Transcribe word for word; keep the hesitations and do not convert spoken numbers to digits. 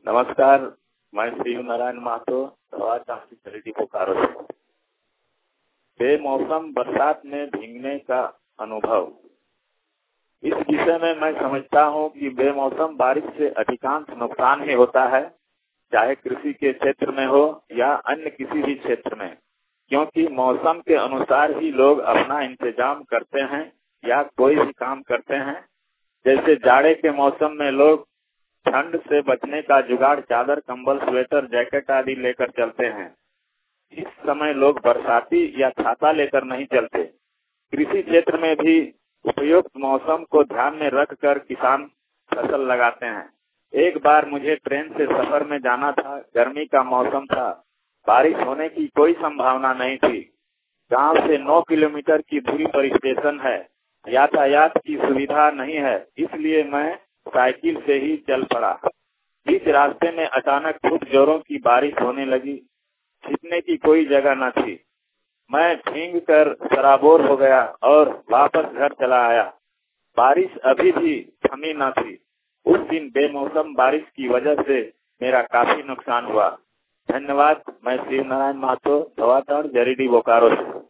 नमस्कार, मैं शिव नारायण महतो चैरिटी बोकारो से। बेमौसम बरसात में भीगने का अनुभव। इस विषय में मैं समझता हूं कि बेमौसम बारिश से अधिकांश नुकसान ही होता है, चाहे कृषि के क्षेत्र में हो या अन्य किसी भी क्षेत्र में, क्योंकि मौसम के अनुसार ही लोग अपना इंतजाम करते हैं या कोई भी काम करते हैं। जैसे जाड़े के मौसम में लोग ठंड से बचने का जुगाड़ चादर, कंबल, स्वेटर, जैकेट आदि लेकर चलते हैं। इस समय लोग बरसाती या छाता लेकर नहीं चलते। कृषि क्षेत्र में भी उपयुक्त मौसम को ध्यान में रखकर किसान फसल लगाते हैं। एक बार मुझे ट्रेन से सफर में जाना था। गर्मी का मौसम था, बारिश होने की कोई संभावना नहीं थी। गांव से नौ किलोमीटर की दूरी पर स्टेशन है, यातायात की सुविधा नहीं है, इसलिए मैं साइकिल से ही चल पड़ा। बीच रास्ते में अचानक खूब जोरों की बारिश होने लगी। छिपने की कोई जगह न थी। मैं भीग कर सराबोर हो गया और वापस घर चला आया। बारिश अभी भी थमी न थी। उस दिन बेमौसम बारिश की वजह से मेरा काफी नुकसान हुआ। धन्यवाद। मैं शिव नारायण महतो, चैरिटी बोकारो से।